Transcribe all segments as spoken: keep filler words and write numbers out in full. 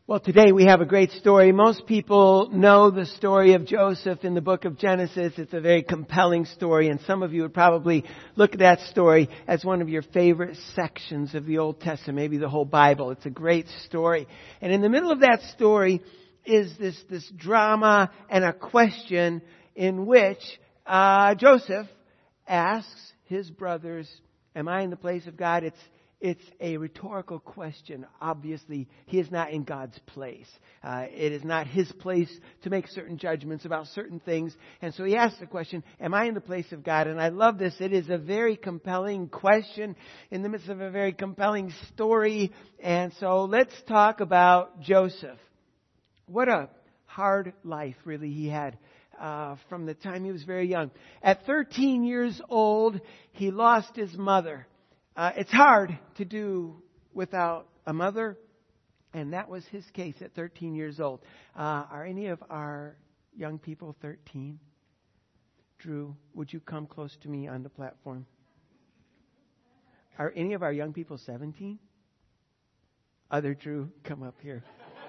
Well, today we have a great story. Most people know the story of Joseph in the book of Genesis. It's a very compelling story, and some of you would probably look at that story as one of your favorite sections of the Old Testament, maybe the whole Bible. It's a great story. And in the middle of that story is this, this drama and a question in which uh, Joseph asks his brothers, am I in the place of God? It's It's a rhetorical question. Obviously, he is not in God's place. Uh, it is not his place to make certain judgments about certain things. And so he asks the question, am I in the place of God? And I love this. It is a very compelling question in the midst of a very compelling story. And so let's talk about Joseph. What a hard life, really, he had. Uh, from the time he was very young. At thirteen years old, he lost his mother. Uh, it's hard to do without a mother, and that was his case at thirteen years old. Uh, are any of our young people thirteen? Drew, would you come close to me on the platform? Are any of our young people seventeen? Other Drew, come up here.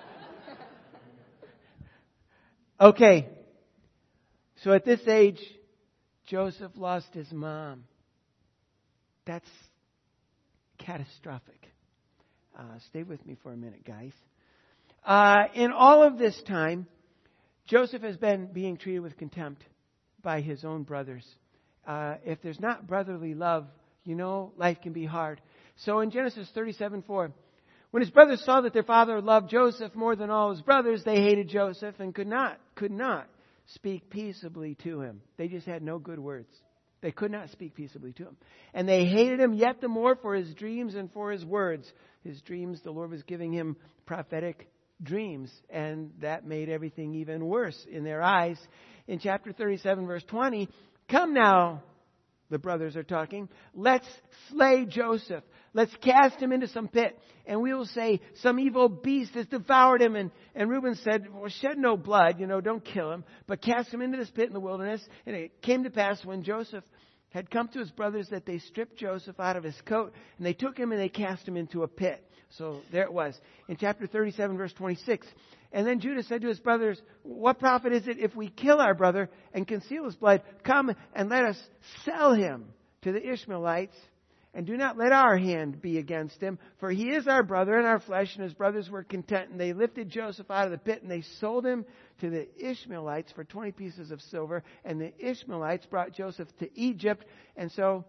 Okay. So at this age, Joseph lost his mom. That's catastrophic. Uh, stay with me for a minute, guys. Uh, in all of this time, Joseph has been being treated with contempt by his own brothers. Uh, if there's not brotherly love, you know, life can be hard. So in Genesis thirty-seven four, when his brothers saw that their father loved Joseph more than all his brothers, they hated Joseph and could not, could not speak peaceably to him. They just had no good words. They could not speak peaceably to him. And they hated him yet the more for his dreams and for his words. His dreams, the Lord was giving him prophetic dreams. And that made everything even worse in their eyes. In chapter thirty-seven, verse twenty, come now, the brothers are talking, let's slay Joseph. Let's cast him into some pit. And we will say, some evil beast has devoured him. And, and Reuben said, well, shed no blood, you know, don't kill him, but cast him into this pit in the wilderness. And it came to pass when Joseph had come to his brothers that they stripped Joseph out of his coat. And they took him and they cast him into a pit. So there it was. In chapter thirty-seven, verse twenty-six. And then Judah said to his brothers, what profit is it if we kill our brother and conceal his blood? Come and let us sell him to the Ishmaelites. And do not let our hand be against him, for he is our brother and our flesh. And his brothers were content. And they lifted Joseph out of the pit and they sold him to the Ishmaelites for twenty pieces of silver. And the Ishmaelites brought Joseph to Egypt. And so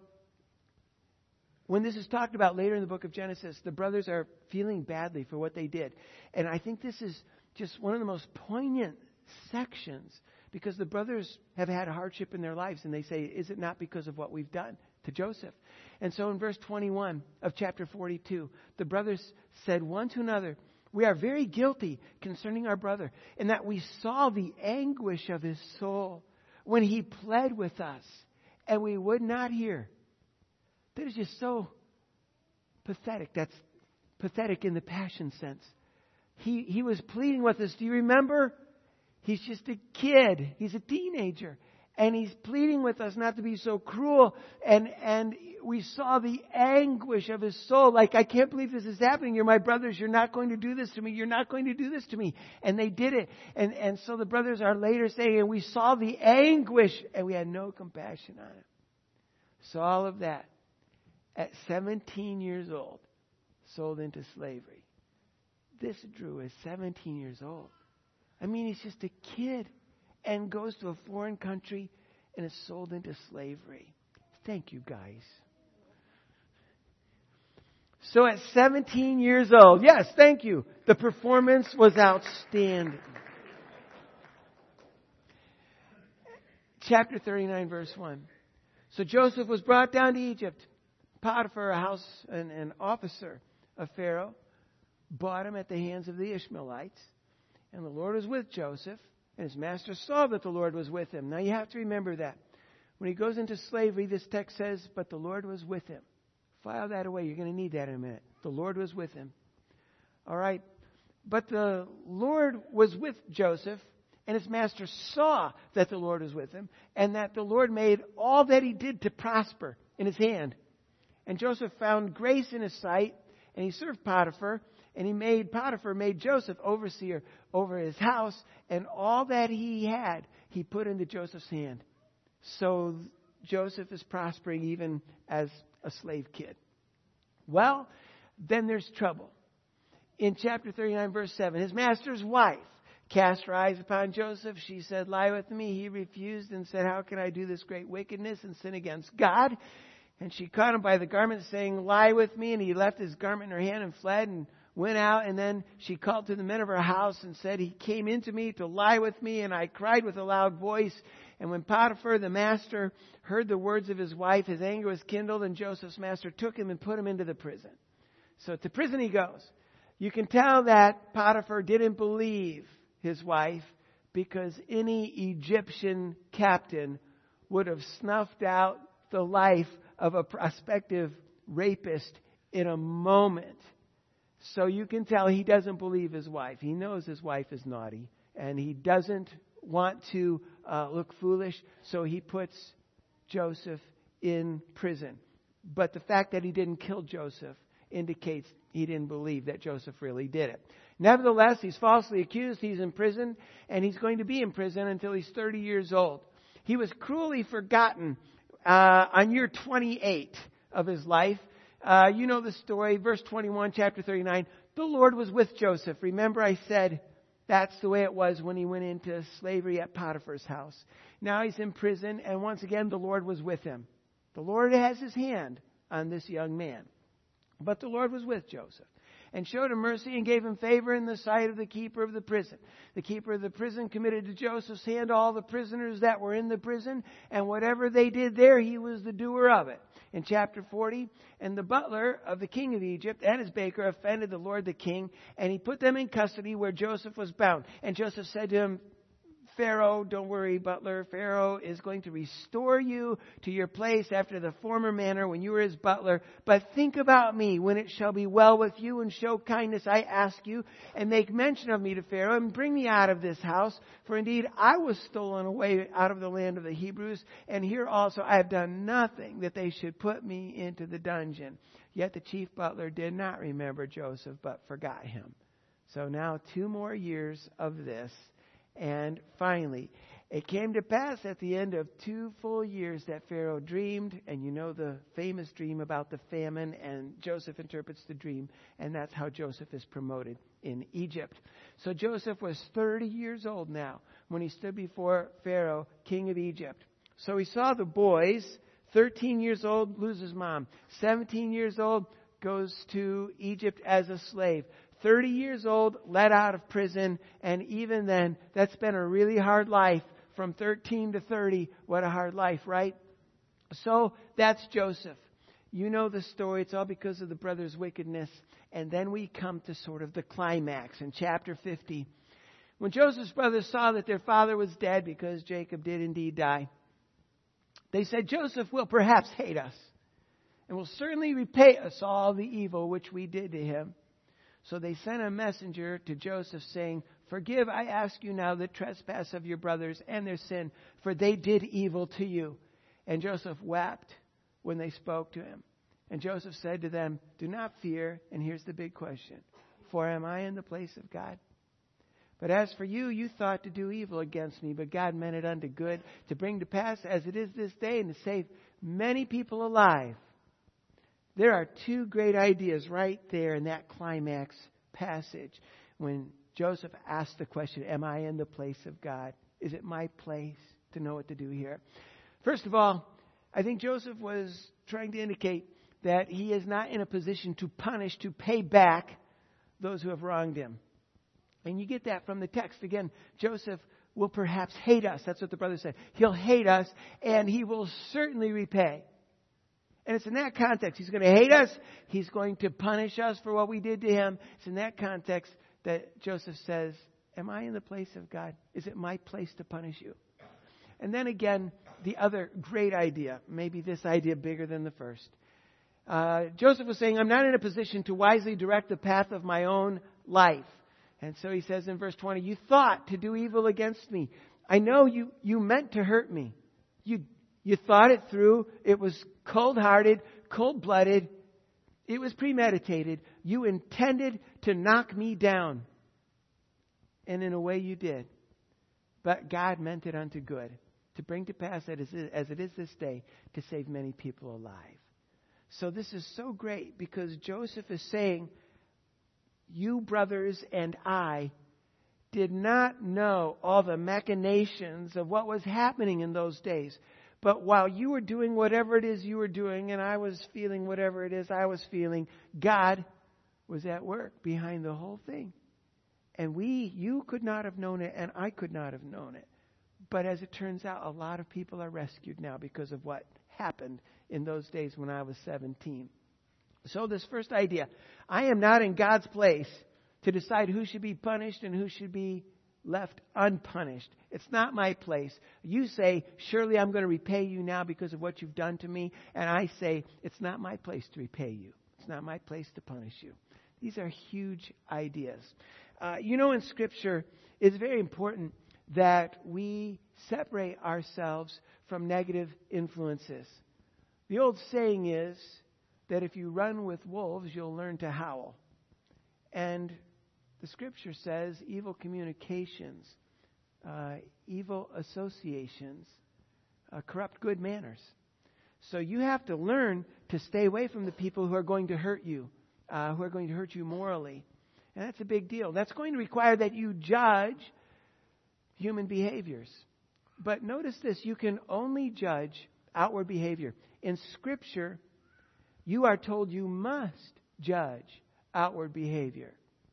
when this is talked about later in the book of Genesis, the brothers are feeling badly for what they did. And I think this is just one of the most poignant sections because the brothers have had hardship in their lives. And they say, is it not because of what we've done to Joseph? And so in verse twenty-one of chapter forty-two, the brothers said one to another, we are very guilty concerning our brother, in that we saw the anguish of his soul when he pled with us, and we would not hear. That is just so pathetic. That's pathetic in the passion sense. He, he was pleading with us. Do you remember? He's just a kid. He's a teenager. And he's pleading with us not to be so cruel. And, and we saw the anguish of his soul. Like, I can't believe this is happening. You're my brothers. You're not going to do this to me. You're not going to do this to me. And they did it. And, and so the brothers are later saying, and we saw the anguish and we had no compassion on him. So all of that at seventeen years old, sold into slavery. This Drew is seventeen years old. I mean, he's just a kid. And goes to a foreign country and is sold into slavery. Thank you, guys. So at seventeen years old, yes, thank you. The performance was outstanding. Chapter thirty-nine, verse one. So Joseph was brought down to Egypt. Potiphar, a house and an officer of Pharaoh, bought him at the hands of the Ishmaelites. And the Lord was with Joseph. And his master saw that the Lord was with him. Now you have to remember that. When he goes into slavery, this text says, but the Lord was with him. File that away. You're going to need that in a minute. The Lord was with him. All right. But the Lord was with Joseph, and his master saw that the Lord was with him, and that the Lord made all that he did to prosper in his hand. And Joseph found grace in his sight, and he served Potiphar, And he made, Potiphar made Joseph overseer over his house, and all that he had, he put into Joseph's hand. So Joseph is prospering even as a slave kid. Well, then there's trouble. In chapter thirty-nine, verse seven, his master's wife cast her eyes upon Joseph. She said, lie with me. He refused and said, how can I do this great wickedness and sin against God? And she caught him by the garment, saying, lie with me. And he left his garment in her hand and fled and went out. And then she called to the men of her house and said, he came into me to lie with me. And I cried with a loud voice. And when Potiphar, the master, heard the words of his wife, his anger was kindled. And Joseph's master took him and put him into the prison. So to prison he goes. You can tell that Potiphar didn't believe his wife, because any Egyptian captain would have snuffed out the life of a prospective rapist in a moment. So you can tell he doesn't believe his wife. He knows his wife is naughty, and he doesn't want to uh, look foolish, so he puts Joseph in prison. But the fact that he didn't kill Joseph indicates he didn't believe that Joseph really did it. Nevertheless, he's falsely accused. He's in prison, and he's going to be in prison until he's thirty years old. He was cruelly forgotten uh, on year twenty-eight of his life. Uh, you know the story, verse twenty-one, chapter thirty-nine. The Lord was with Joseph. Remember I said that's the way it was when he went into slavery at Potiphar's house. Now he's in prison, and once again the Lord was with him. The Lord has his hand on this young man. But the Lord was with Joseph and showed him mercy and gave him favor in the sight of the keeper of the prison. The keeper of the prison committed to Joseph's hand all the prisoners that were in the prison, and whatever they did there, he was the doer of it. In chapter forty, and the butler of the king of Egypt and his baker offended the Lord the king, and he put them in custody where Joseph was bound. And Joseph said to him, Pharaoh, don't worry, butler. Pharaoh is going to restore you to your place after the former manner when you were his butler. But think about me when it shall be well with you, and show kindness, I ask you, and make mention of me to Pharaoh, and bring me out of this house. For indeed I was stolen away out of the land of the Hebrews, and here also I have done nothing that they should put me into the dungeon. Yet the chief butler did not remember Joseph, but forgot him. So now two more years of this. And finally, it came to pass at the end of two full years that Pharaoh dreamed, and you know the famous dream about the famine, and Joseph interprets the dream, and that's how Joseph is promoted in Egypt. So Joseph was thirty years old now when he stood before Pharaoh, king of Egypt. So he saw the boys, thirteen years old, loses mom, seventeen years old, goes to Egypt as a slave. thirty years old, let out of prison, and even then, that's been a really hard life. From thirteen to thirty, what a hard life, right? So, that's Joseph. You know the story. It's all because of the brothers' wickedness. And then we come to sort of the climax in chapter fifty. When Joseph's brothers saw that their father was dead, because Jacob did indeed die, they said, Joseph will perhaps hate us, and will certainly repay us all the evil which we did to him. So they sent a messenger to Joseph saying, forgive, I ask you now, the trespass of your brothers and their sin, for they did evil to you. And Joseph wept when they spoke to him. And Joseph said to them, do not fear. And here's the big question. For am I in the place of God? But as for you, you thought to do evil against me, but God meant it unto good, to bring to pass as it is this day, and to save many people alive. There are two great ideas right there in that climax passage when Joseph asked the question, am I in the place of God? Is it my place to know what to do here? First of all, I think Joseph was trying to indicate that he is not in a position to punish, to pay back those who have wronged him. And you get that from the text. Again, Joseph will perhaps hate us. That's what the brother said. He'll hate us, and he will certainly repay. And it's in that context. He's going to hate us. He's going to punish us for what we did to him. It's in that context that Joseph says, am I in the place of God? Is it my place to punish you? And then again, the other great idea, maybe this idea bigger than the first. Uh, Joseph was saying, I'm not in a position to wisely direct the path of my own life. And so he says in verse twenty, you thought to do evil against me. I know you, you meant to hurt me. You You thought it through. It was cold-hearted, cold-blooded. It was premeditated. You intended to knock me down. And in a way you did. But God meant it unto good, to bring to pass that as it is this day, to save many people alive. So this is so great because Joseph is saying, you brothers and I did not know all the machinations of what was happening in those days. But while you were doing whatever it is you were doing, and I was feeling whatever it is I was feeling, God was at work behind the whole thing. And we, you could not have known it, and I could not have known it. But as it turns out, a lot of people are rescued now because of what happened in those days when I was seventeen. So this first idea, I am not in God's place to decide who should be punished and who should be left unpunished. It's not my place. You say, surely I'm going to repay you now because of what you've done to me. And I say, it's not my place to repay you. It's not my place to punish you. These are huge ideas. Uh, you know, in Scripture, it's very important that we separate ourselves from negative influences. The old saying is that if you run with wolves, you'll learn to howl. And the Scripture says evil communications, uh, evil associations, uh, corrupt good manners. So you have to learn to stay away from the people who are going to hurt you, uh, who are going to hurt you morally. And that's a big deal. That's going to require that you judge human behaviors. But notice this, you can only judge outward behavior. In Scripture, you are told you must judge outward behavior.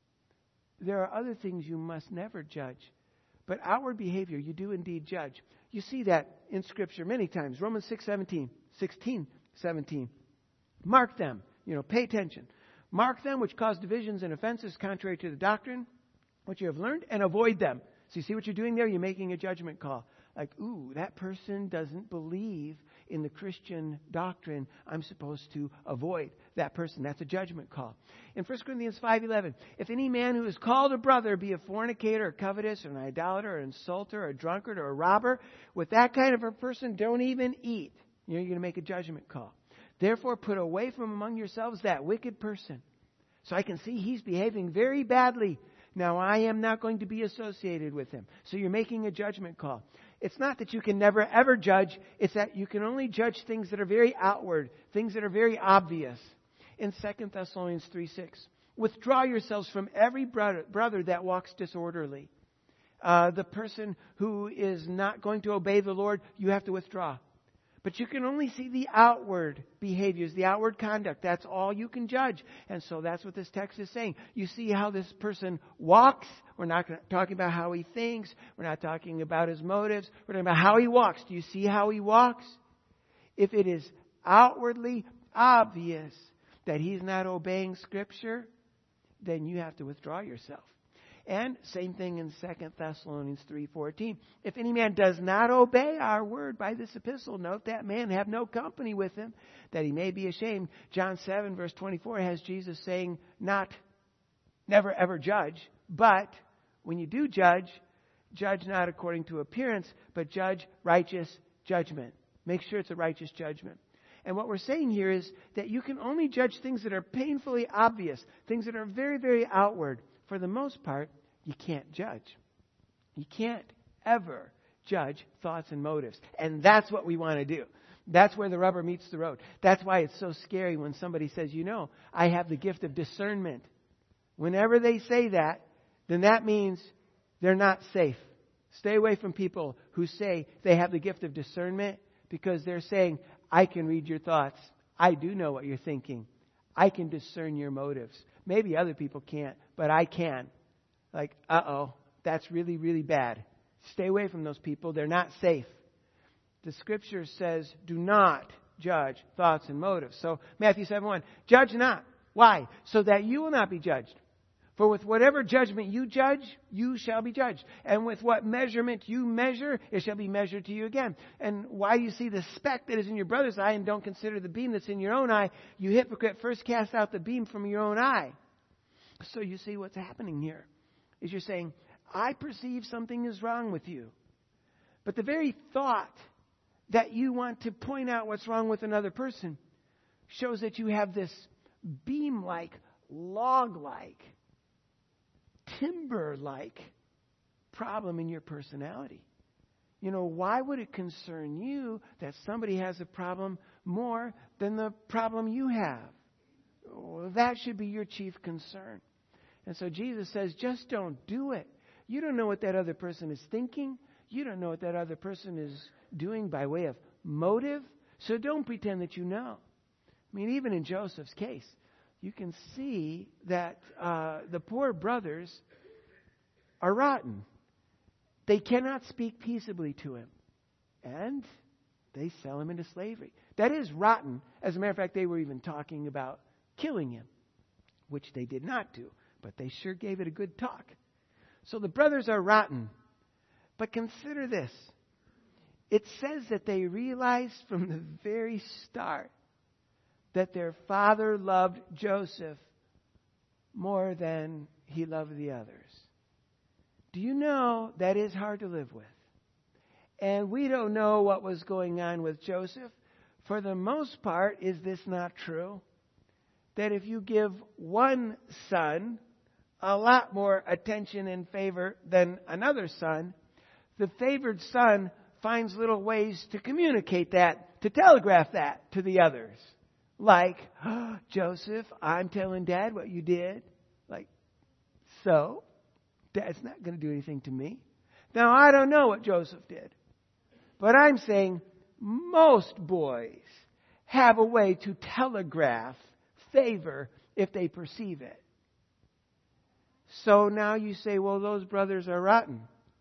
There are other things you must never judge. But outward behavior, you do indeed judge. You see that in Scripture many times. Romans six seventeen, sixteen, seventeen. Mark them. You know, pay attention. Mark them which cause divisions and offenses contrary to the doctrine which you have learned, and avoid them. So you see what you're doing there? You're making a judgment call. Like, ooh, that person doesn't believe in the Christian doctrine. I'm supposed to avoid that person. That's a judgment call. In First Corinthians five eleven, if any man who is called a brother be a fornicator, or covetous, or an idolater, or an insulter, or a drunkard, or a robber, with that kind of a person, don't even eat. You know, you're going to make a judgment call. Therefore, put away from among yourselves that wicked person. So I can see he's behaving very badly. Now, I am not going to be associated with him. So you're making a judgment call. It's not that you can never, ever judge. It's that you can only judge things that are very outward, things that are very obvious. In Second Thessalonians three six, withdraw yourselves from every brother, brother that walks disorderly. Uh, the person who is not going to obey the Lord, you have to withdraw. But you can only see the outward behaviors, the outward conduct. That's all you can judge. And so that's what this text is saying. You see how this person walks. We're not talking about how he thinks. We're not talking about his motives. We're talking about how he walks. Do you see how he walks? If it is outwardly obvious that he's not obeying Scripture, then you have to withdraw yourself. And same thing in Second Thessalonians three fourteen. If any man does not obey our word by this epistle, note that man have no company with him, that he may be ashamed. John seven verse twenty-four has Jesus saying, not, never ever judge, but when you do judge, judge not according to appearance, but judge righteous judgment. Make sure it's a righteous judgment. And what we're saying here is that you can only judge things that are painfully obvious, things that are very, very outward. For the most part, you can't judge. You can't ever judge thoughts and motives. And that's what we want to do. That's where the rubber meets the road. That's why it's so scary when somebody says, you know, I have the gift of discernment. Whenever they say that, then that means they're not safe. Stay away from people who say they have the gift of discernment, because they're saying, I can read your thoughts. I do know what you're thinking. I can discern your motives. Maybe other people can't, but I can. Like, uh-oh, that's really, really bad. Stay away from those people. They're not safe. The Scripture says, do not judge thoughts and motives. So, Matthew seven one, judge not. Why? So that you will not be judged. For with whatever judgment you judge, you shall be judged. And with what measurement you measure, it shall be measured to you again. And why you see the speck that is in your brother's eye and don't consider the beam that's in your own eye, you hypocrite, first cast out the beam from your own eye. So you see what's happening here is you're saying, I perceive something is wrong with you. But the very thought that you want to point out what's wrong with another person shows that you have this beam-like, log-like, timber-like problem in your personality. You know, why would it concern you that somebody has a problem more than the problem you have? Well, that should be your chief concern. And so Jesus says, just don't do it. You don't know what that other person is thinking. You don't know what that other person is doing by way of motive. So don't pretend that you know. I mean, even in Joseph's case, you can see that uh, the poor brothers are rotten. They cannot speak peaceably to him. And they sell him into slavery. That is rotten. As a matter of fact, they were even talking about killing him, which they did not do. But they sure gave it a good talk. So the brothers are rotten. But consider this. It says that they realized from the very start that their father loved Joseph more than he loved the others. Do you know that is hard to live with? And we don't know what was going on with Joseph. For the most part, is this not true? That if you give one son a lot more attention and favor than another son, the favored son finds little ways to communicate that, to telegraph that to the others. Like, oh, Joseph, I'm telling Dad what you did. Like, so? Dad's not going to do anything to me. Now, I don't know what Joseph did. But I'm saying most boys have a way to telegraph favor if they perceive it. So now you say, well, those brothers are rotten.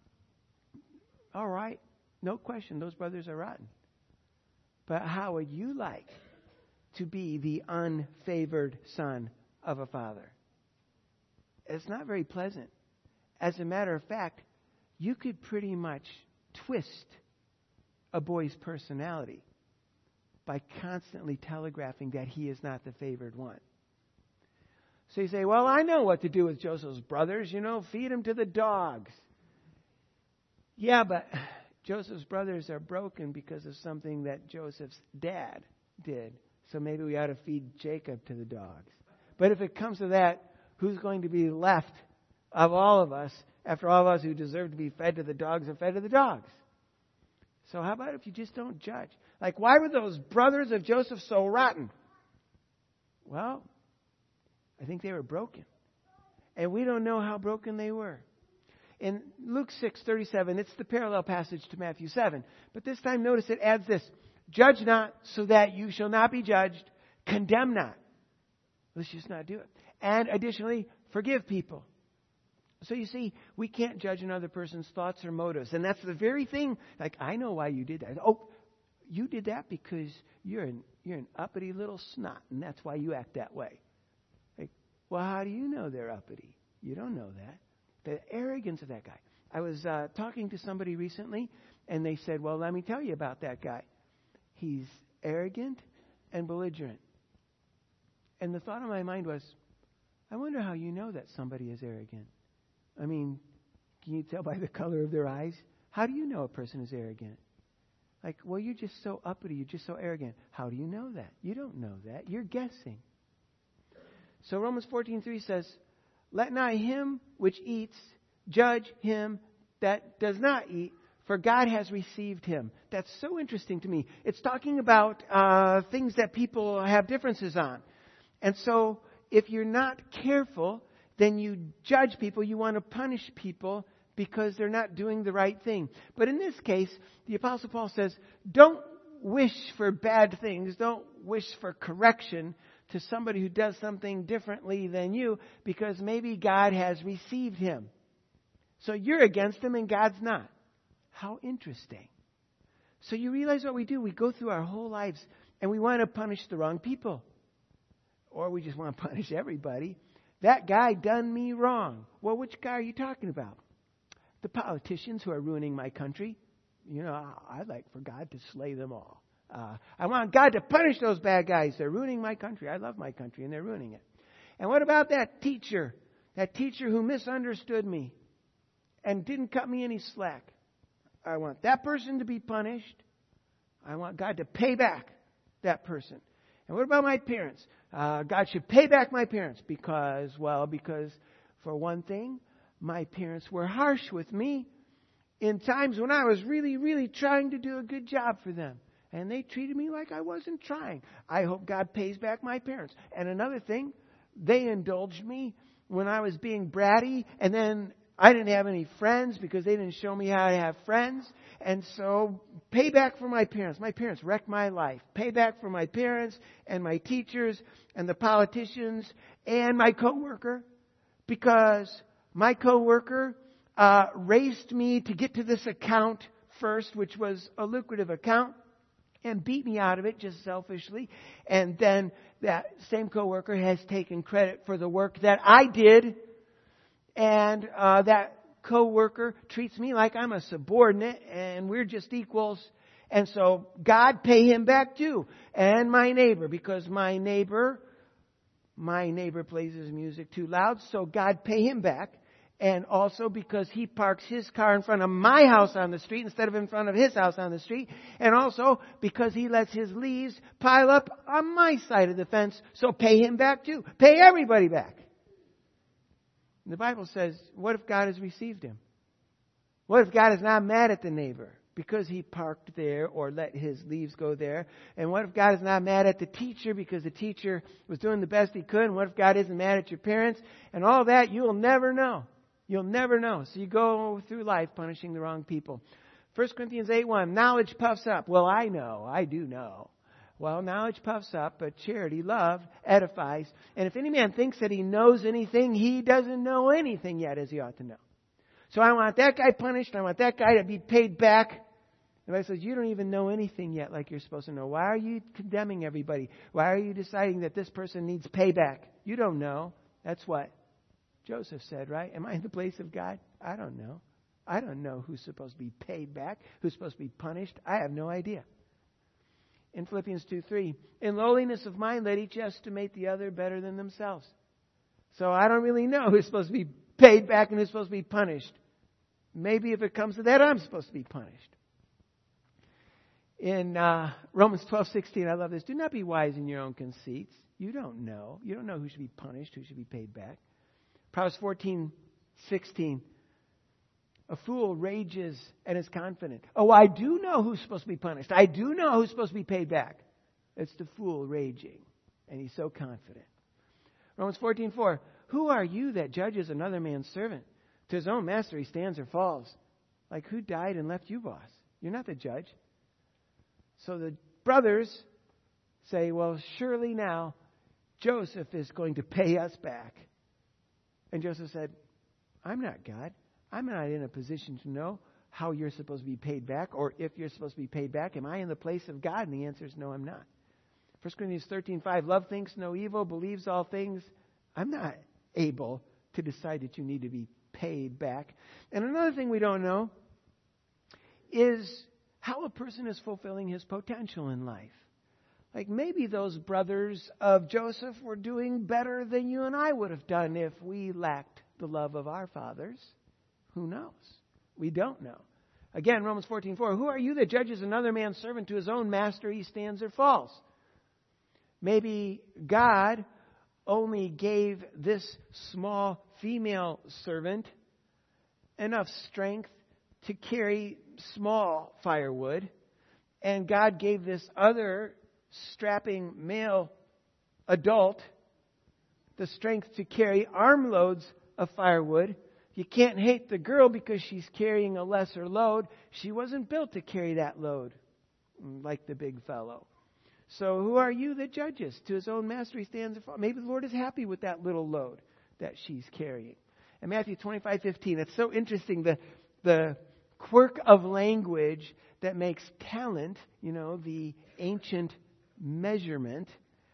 All right. No question, those brothers are rotten. But how would you like to be the unfavored son of a father? It's not very pleasant. As a matter of fact, you could pretty much twist a boy's personality by constantly telegraphing that he is not the favored one. So you say, well, I know what to do with Joseph's brothers. You know, feed them to the dogs. Yeah, but Joseph's brothers are broken because of something that Joseph's dad did. So maybe we ought to feed Jacob to the dogs. But if it comes to that, who's going to be left of all of us, after all of us who deserve to be fed to the dogs are fed to the dogs? So how about if you just don't judge? Like, why were those brothers of Joseph so rotten? Well, I think they were broken. And we don't know how broken they were. In Luke six thirty-seven, it's the parallel passage to Matthew seven. But this time, notice it adds this. Judge not, so that you shall not be judged. Condemn not. Let's just not do it. And additionally, forgive people. So you see, we can't judge another person's thoughts or motives. And that's the very thing, like, I know why you did that. Oh, you did that because you're an, you're an uppity little snot, and that's why you act that way. Like, well, how do you know they're uppity? You don't know that. The arrogance of that guy. I was uh, talking to somebody recently, and they said, well, let me tell you about that guy. He's arrogant and belligerent. And the thought in my mind was, I wonder how you know that somebody is arrogant. I mean, can you tell by the color of their eyes? How do you know a person is arrogant? Like, well, you're just so uppity, you're just so arrogant. How do you know that? You don't know that. You're guessing. So Romans fourteen three says, let not him which eats judge him that does not eat, for God has received him. That's so interesting to me. It's talking about uh, things that people have differences on. And so if you're not careful, then you judge people, you want to punish people because they're not doing the right thing. But in this case, the Apostle Paul says, don't wish for bad things, don't wish for correction to somebody who does something differently than you, because maybe God has received him. So you're against him and God's not. How interesting. So you realize what we do. We go through our whole lives and we want to punish the wrong people. Or we just want to punish everybody. That guy done me wrong. Well, which guy are you talking about? The politicians who are ruining my country. You know, I'd like for God to slay them all. Uh, I want God to punish those bad guys. They're ruining my country. I love my country and they're ruining it. And what about that teacher? That teacher who misunderstood me and didn't cut me any slack. I want that person to be punished. I want God to pay back that person. And what about my parents? Uh, God should pay back my parents because, well, because for one thing, my parents were harsh with me in times when I was really, really trying to do a good job for them. And they treated me like I wasn't trying. I hope God pays back my parents. And another thing, they indulged me when I was being bratty, and then I didn't have any friends because they didn't show me how to have friends. And so, pay back for my parents. My parents wrecked my life. Pay back for my parents and my teachers and the politicians and my coworker, because my coworker uh, raced me to get to this account first, which was a lucrative account, and beat me out of it just selfishly. And then that same coworker has taken credit for the work that I did. And uh, that coworker treats me like I'm a subordinate and we're just equals. And so God pay him back too. And my neighbor, because my neighbor, my neighbor plays his music too loud, so God pay him back. And also because he parks his car in front of my house on the street instead of in front of his house on the street. And also because he lets his leaves pile up on my side of the fence. So pay him back too. Pay everybody back. And the Bible says, what if God has received him? What if God is not mad at the neighbor because he parked there or let his leaves go there? And what if God is not mad at the teacher because the teacher was doing the best he could? And what if God isn't mad at your parents? And all that, you'll never know. You'll never know. So you go through life punishing the wrong people. First Corinthians eight one, knowledge puffs up. Well, I know. I do know. Well, knowledge puffs up, but charity, love, edifies. And if any man thinks that he knows anything, he doesn't know anything yet as he ought to know. So I want that guy punished. I want that guy to be paid back. The Bible says, you don't even know anything yet like you're supposed to know. Why are you condemning everybody? Why are you deciding that this person needs payback? You don't know. That's what Joseph said, right? Am I in the place of God? I don't know. I don't know who's supposed to be paid back, who's supposed to be punished. I have no idea. In Philippians two three, in lowliness of mind, let each estimate the other better than themselves. So I don't really know who's supposed to be paid back and who's supposed to be punished. Maybe if it comes to that, I'm supposed to be punished. In uh, Romans twelve sixteen, I love this. Do not be wise in your own conceits. You don't know. You don't know who should be punished, who should be paid back. Proverbs fourteen sixteen. A fool rages and is confident. Oh, I do know who's supposed to be punished. I do know who's supposed to be paid back. It's the fool raging. And he's so confident. Romans fourteen four. Who are you that judges another man's servant? To his own master he stands or falls. Like who died and left you, boss? You're not the judge. So the brothers say, well, surely now Joseph is going to pay us back. And Joseph said, I'm not God. I'm not in a position to know how you're supposed to be paid back or if you're supposed to be paid back. Am I in the place of God? And the answer is no, I'm not. First Corinthians thirteen five, love thinks no evil, believes all things. I'm not able to decide that you need to be paid back. And another thing we don't know is how a person is fulfilling his potential in life. Like maybe those brothers of Joseph were doing better than you and I would have done if we lacked the love of our fathers. Who knows? We don't know. Again, Romans fourteen four, who are you that judges another man's servant to his own master he stands or falls? Maybe God only gave this small female servant enough strength to carry small firewood, and God gave this other strapping male adult the strength to carry armloads of firewood. You can't hate the girl because she's carrying a lesser load. She wasn't built to carry that load like the big fellow. So who are you that judges? To his own master he stands. Maybe the Lord is happy with that little load that she's carrying. And Matthew twenty-five fifteen, it's so interesting, the, the quirk of language that makes talent, you know, the ancient measurement,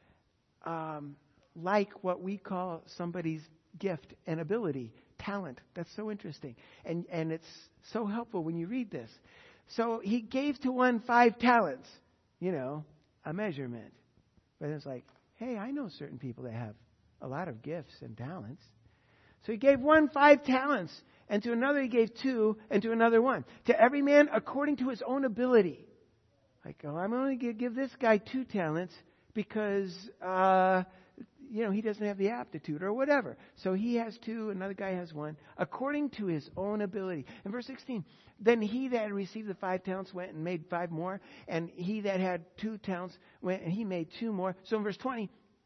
um, like what we call somebody's gift and ability. Talent. That's so interesting. And and it's so helpful when you read this. So he gave to one five talents, you know, a measurement. But it's like, hey, I know certain people that have a lot of gifts and talents. So he gave one five talents, and to another he gave two, and to another one. To every man according to his own ability. Like, oh, I'm only going to give this guy two talents because uh, you know, he doesn't have the aptitude or whatever. So he has two, another guy has one, according to his own ability. In verse sixteen, then he that had received the five talents went and made five more, and he that had two talents went and he made two more. So in verse twenty,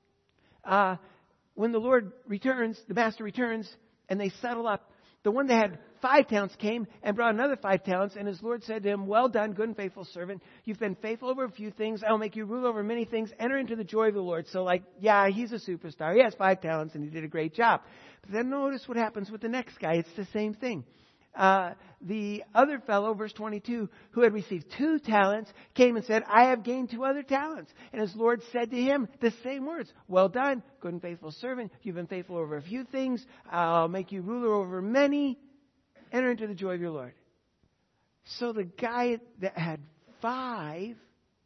uh, when the Lord returns, the master returns, and they settle up, the one that had five talents came and brought another five talents, and his Lord said to him, well done, good and faithful servant. You've been faithful over a few things. I'll make you rule over many things. Enter into the joy of the Lord. So like, yeah, he's a superstar. He has five talents, and he did a great job. But then notice what happens with the next guy. It's the same thing. Uh, the other fellow, verse twenty-two, who had received two talents, came and said, I have gained two other talents. And his Lord said to him the same words. Well done, good and faithful servant. You've been faithful over a few things. I'll make you ruler over many. Enter into the joy of your Lord. So the guy that had five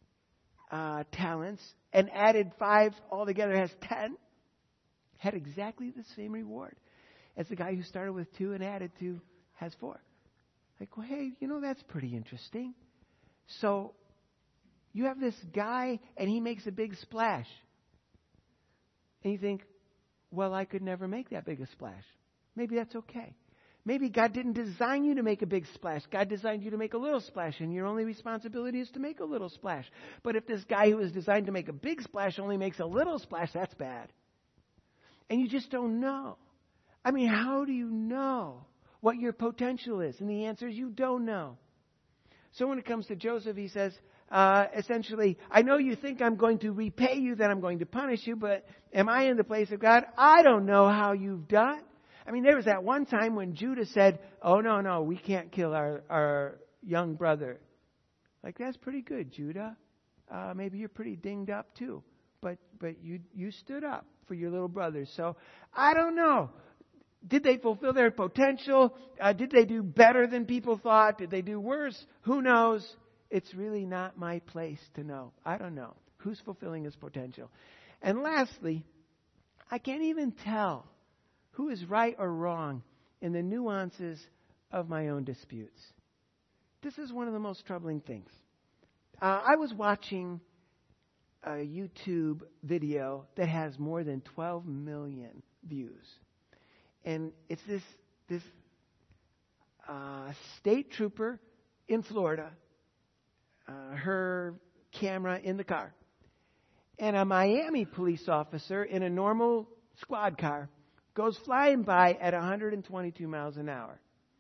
uh, talents and added five altogether has ten, had exactly the same reward as the guy who started with two and added two has four. Like, well, hey, you know, that's pretty interesting. So you have this guy and he makes a big splash. And you think, well, I could never make that big a splash. Maybe that's okay. Maybe God didn't design you to make a big splash. God designed you to make a little splash, and your only responsibility is to make a little splash. But if this guy who was designed to make a big splash only makes a little splash, that's bad. And you just don't know. I mean, how do you know what your potential is? And the answer is you don't know. So when it comes to Joseph, he says, uh, essentially, I know you think I'm going to repay you, that I'm going to punish you, but am I in the place of God? I don't know how you've done. I mean, there was that one time when Judah said, oh, no, no, we can't kill our, our young brother. Like, that's pretty good, Judah. Uh, maybe you're pretty dinged up too. But but you you stood up for your little brothers. So, I don't know. Did they fulfill their potential? Uh, did they do better than people thought? Did they do worse? Who knows? It's really not my place to know. I don't know. Who's fulfilling his potential? And lastly, I can't even tell who is right or wrong in the nuances of my own disputes. This is one of the most troubling things. Uh, I was watching a YouTube video that has more than twelve million views. And it's this this uh, state trooper in Florida, uh, her camera in the car, and a Miami police officer in a normal squad car goes flying by at one hundred twenty-two miles an hour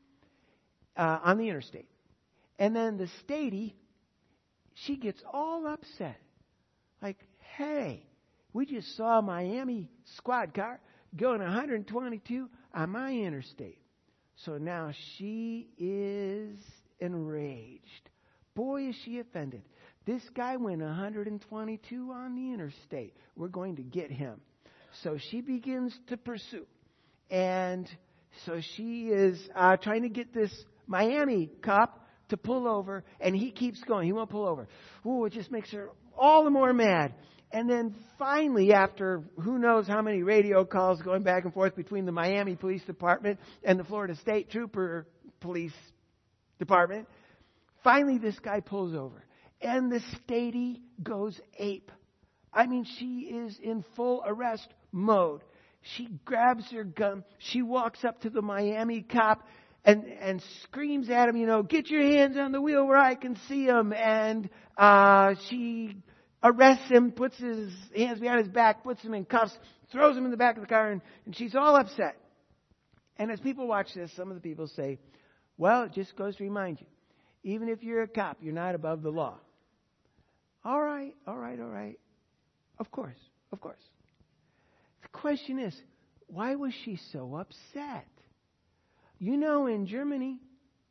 uh, on the interstate. And then the statey, she gets all upset. Like, hey, we just saw a Miami squad car going one hundred twenty-two on my interstate. So now she is enraged. Boy, is she offended. This guy went one hundred twenty-two on the interstate. We're going to get him. So she begins to pursue. And so she is uh, trying to get this Miami cop to pull over. And he keeps going. He won't pull over. Ooh, it just makes her all the more mad. And then finally, after who knows how many radio calls going back and forth between the Miami Police Department and the Florida State Trooper Police Department, finally this guy pulls over. And the statey goes ape. I mean, she is in full arrest mode. She grabs her gun. She walks up to the Miami cop and, and screams at him, you know, get your hands on the wheel where I can see him. And uh, she arrests him, puts his hands behind his back, puts him in cuffs, throws him in the back of the car, and, and she's all upset. And as people watch this, some of the people say, well, it just goes to remind you, even if you're a cop, you're not above the law. All right, all right, all right. Of course, of course. The question is, why was she so upset? You know, in Germany,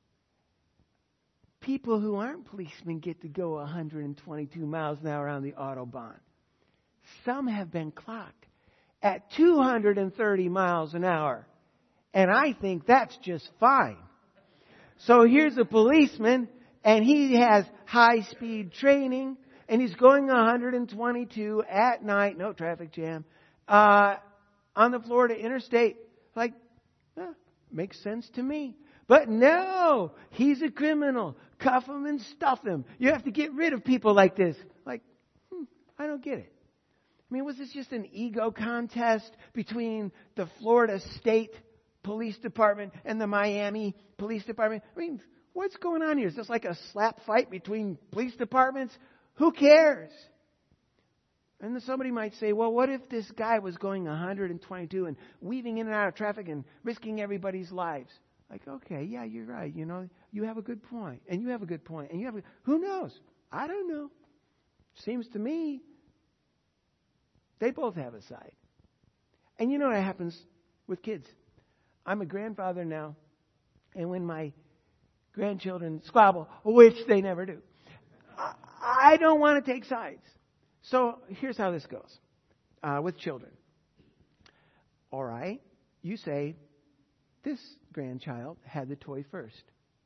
people who aren't policemen get to go one hundred twenty-two miles an hour on the Autobahn. Some have been clocked at two hundred thirty miles an hour. And I think that's just fine. So here's a policeman, and he has high-speed training, and he's going one hundred twenty-two at night, no traffic jam, uh, on the Florida interstate. Like, eh, makes sense to me. But no, he's a criminal. Cuff him and stuff him. You have to get rid of people like this. Like, hmm, I don't get it. I mean, was this just an ego contest between the Florida State Police Department and the Miami Police Department? I mean, what's going on here? Is this like a slap fight between police departments? Who cares? And then somebody might say, well, what if this guy was going one hundred twenty-two and weaving in and out of traffic and risking everybody's lives? Like, okay, yeah, you're right. You know, you have a good point, and you have a good point, and you have a, who knows? I don't know. Seems to me they both have a side. And you know what happens with kids? I'm a grandfather now, and when my grandchildren squabble, which they never do, I, I don't want to take sides. So here's how this goes uh, with children. All right, you say, this grandchild had the toy first.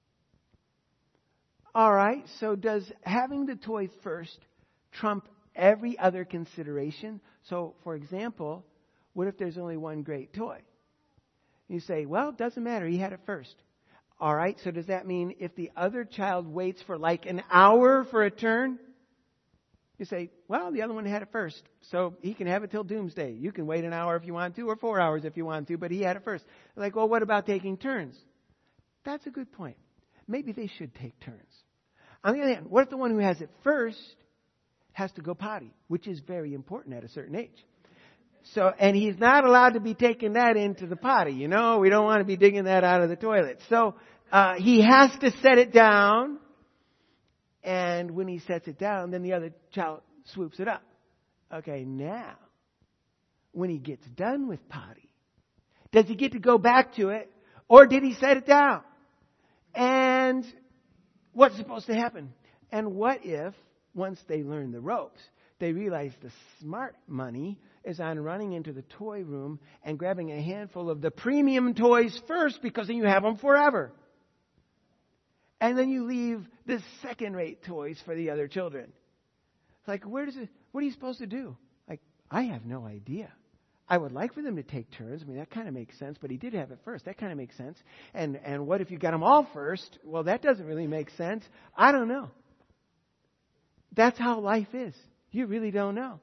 All right, so does having the toy first trump every other consideration? So, for example, what if there's only one great toy? You say, well, it doesn't matter. He had it first. All right, so does that mean if the other child waits for like an hour for a turn, you say, well, the other one had it first, so he can have it till doomsday. You can wait an hour if you want to, or four hours if you want to, but he had it first. Like, well, what about taking turns? That's a good point. Maybe they should take turns. On the other hand, what if the one who has it first has to go potty, which is very important at a certain age? So, and he's not allowed to be taking that into the potty. You know, we don't want to be digging that out of the toilet. So, uh, he has to set it down. And when he sets it down, then the other child swoops it up. Okay, now, when he gets done with potty, does he get to go back to it, or did he set it down? And what's supposed to happen? And what if, once they learn the ropes, they realize the smart money is on running into the toy room and grabbing a handful of the premium toys first, because then you have them forever. And then you leave the second-rate toys for the other children. It's like, where does it, what are you supposed to do? Like, I have no idea. I would like for them to take turns. I mean, that kind of makes sense, but he did have it first. That kind of makes sense. And and what if you got them all first? Well, that doesn't really make sense. I don't know. That's how life is. You really don't know.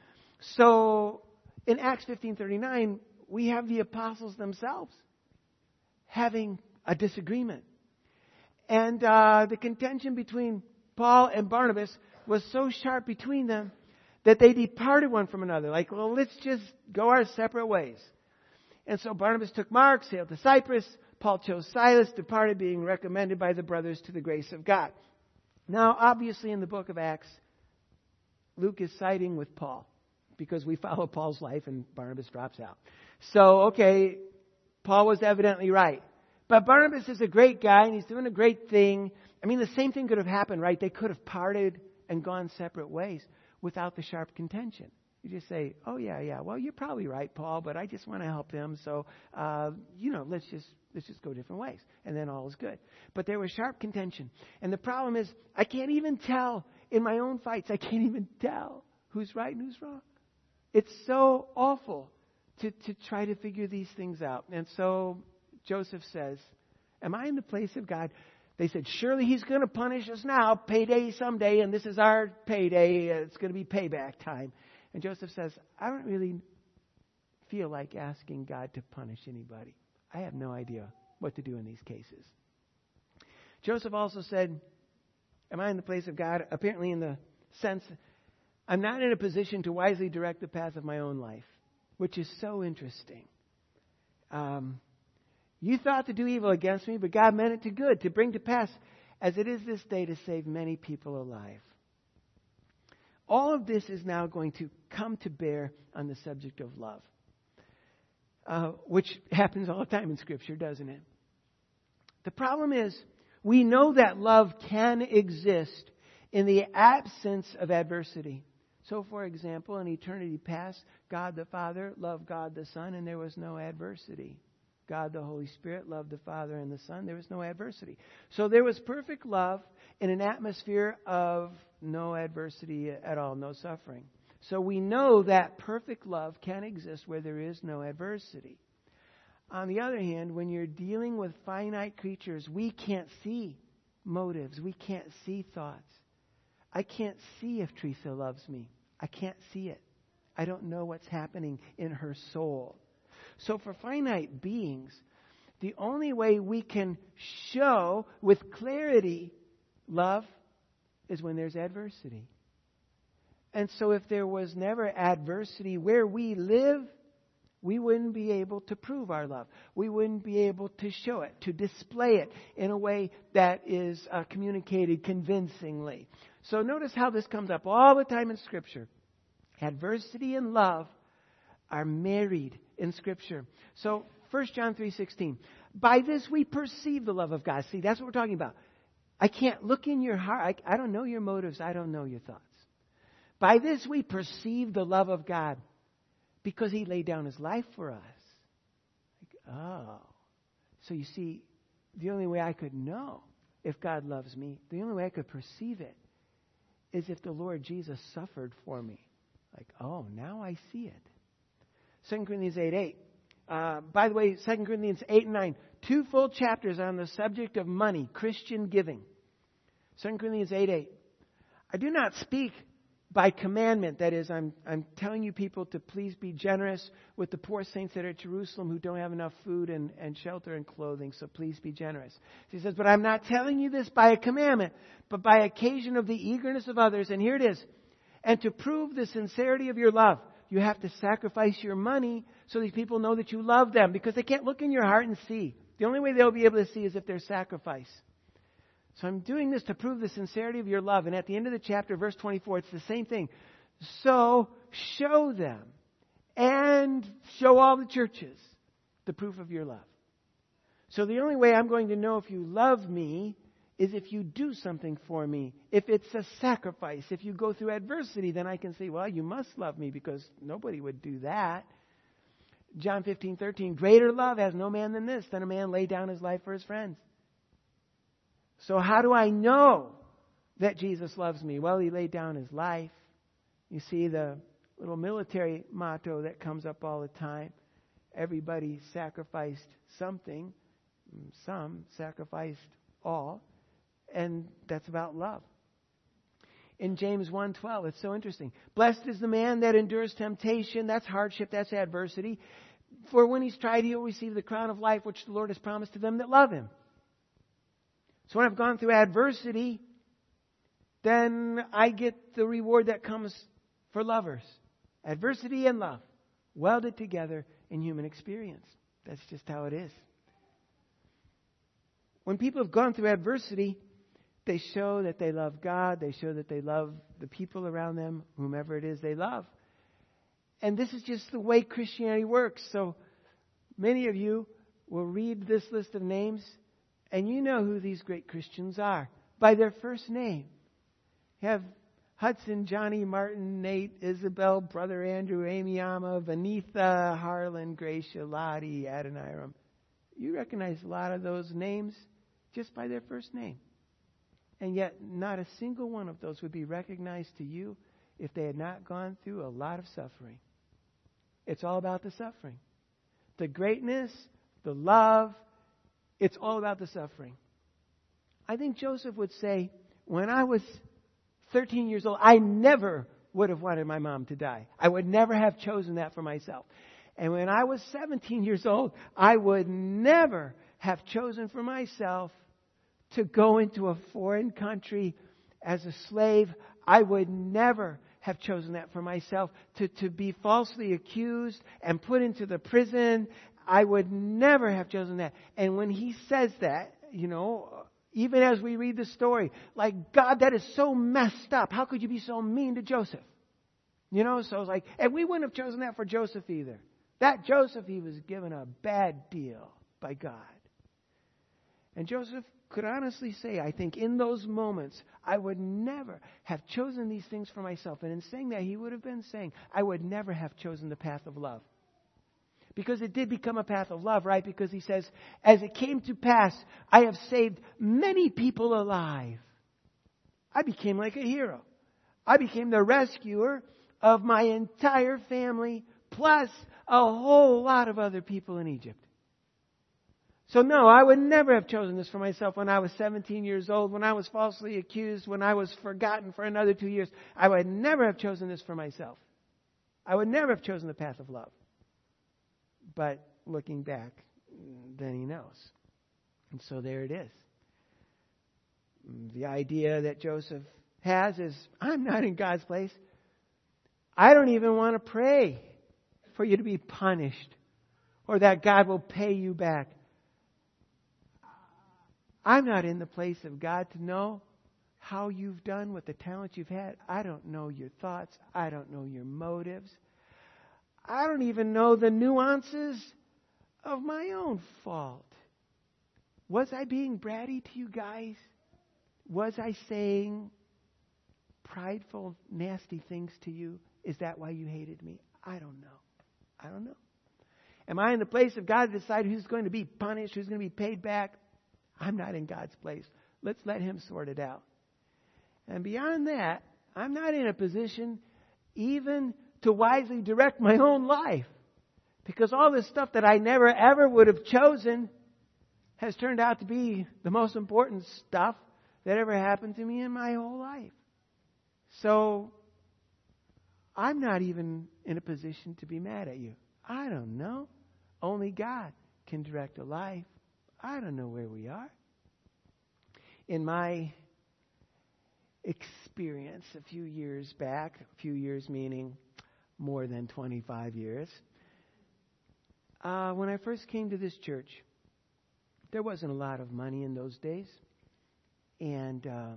So, in Acts fifteen thirty-nine, we have the apostles themselves having a disagreement. And uh, the contention between Paul and Barnabas was so sharp between them that they departed one from another. Like, well, let's just go our separate ways. And so Barnabas took Mark, sailed to Cyprus. Paul chose Silas, departed, being recommended by the brothers to the grace of God. Now, obviously, in the book of Acts, Luke is siding with Paul because we follow Paul's life and Barnabas drops out. So, okay, Paul was evidently right. But Barnabas is a great guy, and he's doing a great thing. I mean, the same thing could have happened, right? They could have parted and gone separate ways without the sharp contention. You just say, oh, yeah, yeah, well, you're probably right, Paul, but I just want to help him. So, uh, you know, let's just let's just go different ways. And then all is good. But there was sharp contention. And the problem is, I can't even tell in my own fights, I can't even tell who's right and who's wrong. It's so awful to, to try to figure these things out. And so Joseph says, am I in the place of God? They said, surely he's going to punish us now, payday someday, and this is our payday. It's going to be payback time. And Joseph says, I don't really feel like asking God to punish anybody. I have no idea what to do in these cases. Joseph also said, am I in the place of God? Apparently in the sense, I'm not in a position to wisely direct the path of my own life, which is so interesting. Um, you thought to do evil against me, but God meant it to good, to bring to pass, as it is this day, to save many people alive. All of this is now going to come to bear on the subject of love, uh, which happens all the time in Scripture, doesn't it? The problem is, we know that love can exist in the absence of adversity. So, for example, in eternity past, God the Father loved God the Son, and there was no adversity. God the Holy Spirit loved the Father and the Son. There was no adversity. So there was perfect love in an atmosphere of no adversity at all, no suffering. So we know that perfect love can exist where there is no adversity. On the other hand, when you're dealing with finite creatures, we can't see motives. We can't see thoughts. I can't see if Teresa loves me. I can't see it. I don't know what's happening in her soul. So for finite beings, the only way we can show with clarity love is when there's adversity. And so if there was never adversity where we live, we wouldn't be able to prove our love. We wouldn't be able to show it, to display it in a way that is uh, communicated convincingly. So notice how this comes up all the time in Scripture. Adversity and love are married in Scripture. So First John three sixteen. By this we perceive the love of God. See, that's what we're talking about. I can't look in your heart. I, I don't know your motives. I don't know your thoughts. By this we perceive the love of God. Because He laid down His life for us. Like, oh. So you see, the only way I could know if God loves me, the only way I could perceive it, is if the Lord Jesus suffered for me. Like, oh, now I see it. Second Corinthians eight eight. Uh, by the way, Second Corinthians eight and nine. Two full chapters on the subject of money, Christian giving. Second Corinthians eight eight. I do not speak by commandment, that is, I'm I'm telling you people to please be generous with the poor saints that are at Jerusalem who don't have enough food and, and shelter and clothing, so please be generous. He says, but I'm not telling you this by a commandment, but by occasion of the eagerness of others. And here it is. And to prove the sincerity of your love, you have to sacrifice your money so these people know that you love them, because they can't look in your heart and see. The only way they'll be able to see is if there's sacrifice. So I'm doing this to prove the sincerity of your love. And at the end of the chapter, verse twenty-four, it's the same thing. So show them and show all the churches the proof of your love. So the only way I'm going to know if you love me is if you do something for me. If it's a sacrifice, if you go through adversity, then I can say, well, you must love me, because nobody would do that. John fifteen thirteen, greater love has no man than this, than a man lay down his life for his friends. So how do I know that Jesus loves me? Well, He laid down His life. You see the little military motto that comes up all the time. Everybody sacrificed something. Some sacrificed all. And that's about love. In James one twelve, it's so interesting. Blessed is the man that endures temptation. That's hardship. That's adversity. For when he's tried, he'll receive the crown of life which the Lord has promised to them that love Him. So when I've gone through adversity, then I get the reward that comes for lovers. Adversity and love, welded together in human experience. That's just how it is. When people have gone through adversity, they show that they love God. They show that they love the people around them, whomever it is they love. And this is just the way Christianity works. So many of you will read this list of names, and you know who these great Christians are by their first name. You have Hudson, Johnny, Martin, Nate, Isabel, Brother Andrew, Amy Amma, Vanitha, Harlan, Gracia, Lottie, Adoniram. You recognize a lot of those names just by their first name. And yet not a single one of those would be recognized to you if they had not gone through a lot of suffering. It's all about the suffering. The greatness, the love, it's all about the suffering. I think Joseph would say, when I was thirteen years old, I never would have wanted my mom to die. I would never have chosen that for myself. And when I was seventeen years old, I would never have chosen for myself to go into a foreign country as a slave. I would never have chosen that for myself, to, to be falsely accused and put into the prison. I would never have chosen that. And when he says that, you know, even as we read the story, like, God, that is so messed up. How could you be so mean to Joseph? You know, so it's like, and we wouldn't have chosen that for Joseph either. That Joseph, he was given a bad deal by God. And Joseph could honestly say, I think in those moments, I would never have chosen these things for myself. And in saying that, he would have been saying, I would never have chosen the path of love. Because it did become a path of love, right? Because he says, as it came to pass, I have saved many people alive. I became like a hero. I became the rescuer of my entire family, plus a whole lot of other people in Egypt. So no, I would never have chosen this for myself when I was seventeen years old, when I was falsely accused, when I was forgotten for another two years. I would never have chosen this for myself. I would never have chosen the path of love. But looking back, then he knows. And so there it is. The idea that Joseph has is, I'm not in God's place. I don't even want to pray for you to be punished or that God will pay you back. I'm not in the place of God to know how you've done with the talents you've had. I don't know your thoughts. I don't know your motives. I don't even know the nuances of my own fault. Was I being bratty to you guys? Was I saying prideful, nasty things to you? Is that why you hated me? I don't know. I don't know. Am I in the place of God to decide who's going to be punished, who's going to be paid back? I'm not in God's place. Let's let Him sort it out. And beyond that, I'm not in a position even to wisely direct my own life. Because all this stuff that I never ever would have chosen has turned out to be the most important stuff that ever happened to me in my whole life. So, I'm not even in a position to be mad at you. I don't know. Only God can direct a life. I don't know where we are. In my experience a few years back, a few years meaning more than twenty-five years, uh, when I first came to this church, there wasn't a lot of money in those days. And um,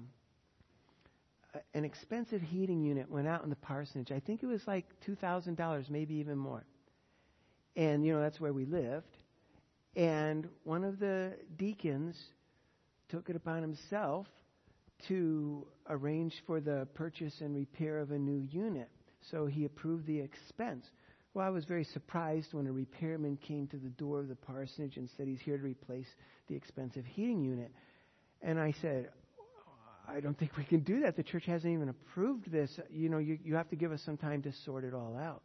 an expensive heating unit went out in the parsonage. I think it was like two thousand dollars, maybe even more. And, you know, that's where we lived. And one of the deacons took it upon himself to arrange for the purchase and repair of a new unit. So he approved the expense. Well, I was very surprised when a repairman came to the door of the parsonage and said he's here to replace the expensive heating unit. And I said, I don't think we can do that. The church hasn't even approved this. You know, you, you have to give us some time to sort it all out.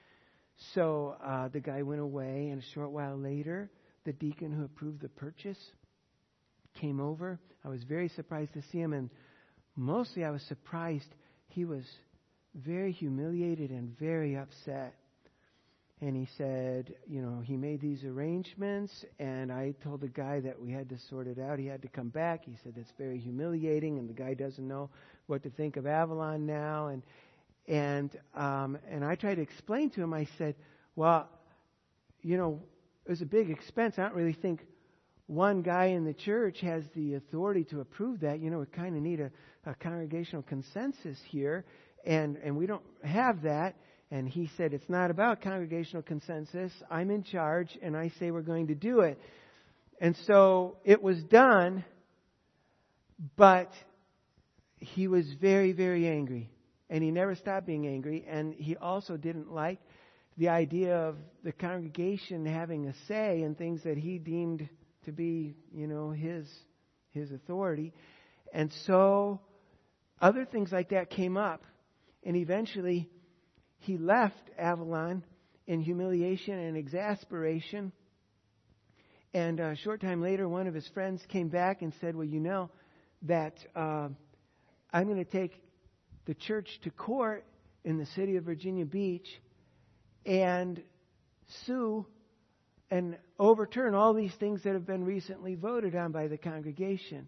So uh, the guy went away, and a short while later, the deacon who approved the purchase came over. I was very surprised to see him, and mostly I was surprised he was very humiliated and very upset. And he said, you know, he made these arrangements, and I told the guy that we had to sort it out. He had to come back. He said, that's very humiliating, and the guy doesn't know what to think of Avalon now. And and um, and I tried to explain to him, I said, well, you know, it was a big expense. I don't really think one guy in the church has the authority to approve that. You know, we kind of need a, a congregational consensus here, and, and we don't have that. And he said, it's not about congregational consensus. I'm in charge, and I say we're going to do it. And so it was done, but he was very, very angry. And he never stopped being angry. And he also didn't like the idea of the congregation having a say in things that he deemed to be, you know, his his authority. And so other things like that came up. And eventually he left Avalon in humiliation and exasperation. And a short time later, one of his friends came back and said, well, you know, that uh, I'm going to take the church to court in the city of Virginia Beach and sue and overturn all these things that have been recently voted on by the congregation.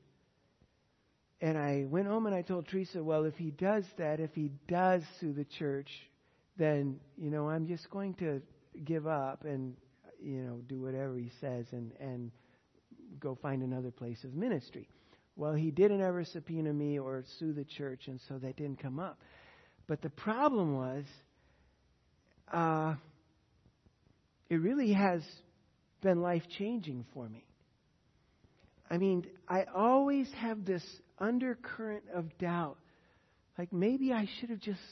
And I went home and I told Teresa, well, if he does that, if he does sue the church, then, you know, I'm just going to give up and, you know, do whatever he says and, and go find another place of ministry. Well, he didn't ever subpoena me or sue the church, and so that didn't come up. But the problem was, uh, it really has been life-changing for me. I mean, I always have this undercurrent of doubt. Like, maybe I should have just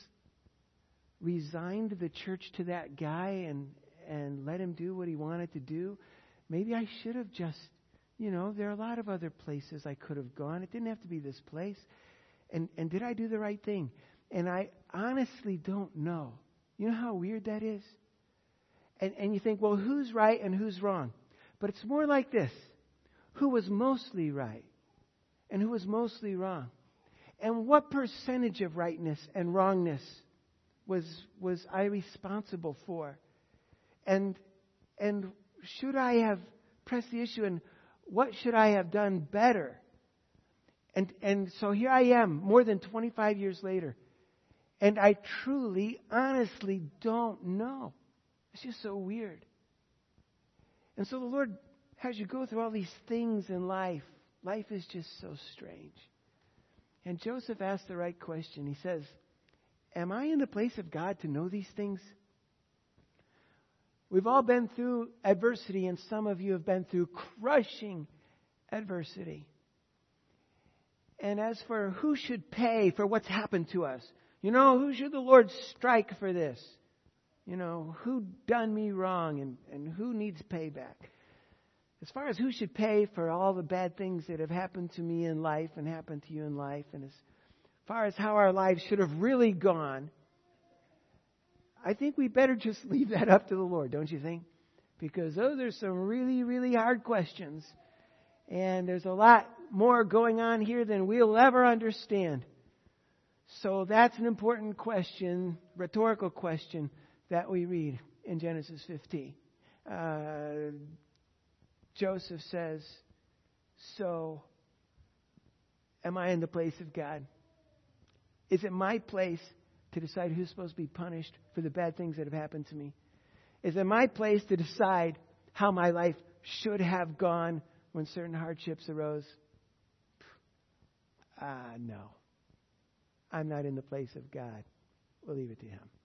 resigned the church to that guy and, and let him do what he wanted to do. Maybe I should have just, you know, there are a lot of other places I could have gone. It didn't have to be this place. And and did I do the right thing? And I honestly don't know. You know how weird that is? And and you think, well, who's right and who's wrong? But it's more like this. Who was mostly right and who was mostly wrong? And what percentage of rightness and wrongness was was I responsible for? And and should I have pressed the issue, and what should I have done better? And and so here I am, more than twenty-five years later, and I truly, honestly don't know. It's just so weird. And so the Lord has you go through all these things in life. Life is just so strange. And Joseph asked the right question. He says, am I in the place of God to know these things? We've all been through adversity, and some of you have been through crushing adversity. And as for who should pay for what's happened to us, you know, who should the Lord strike for this? You know, who done me wrong, and, and who needs payback? As far as who should pay for all the bad things that have happened to me in life and happened to you in life, and as far as how our lives should have really gone, I think we better just leave that up to the Lord, don't you think? Because those are some really, really hard questions. And there's a lot more going on here than we'll ever understand. So that's an important question, rhetorical question, that we read in Genesis fifteen. Uh, Joseph says, so am I in the place of God? Is it my place to decide who's supposed to be punished for the bad things that have happened to me? Is it my place to decide how my life should have gone when certain hardships arose? Ah, uh, no. I'm not in the place of God. We'll leave it to Him.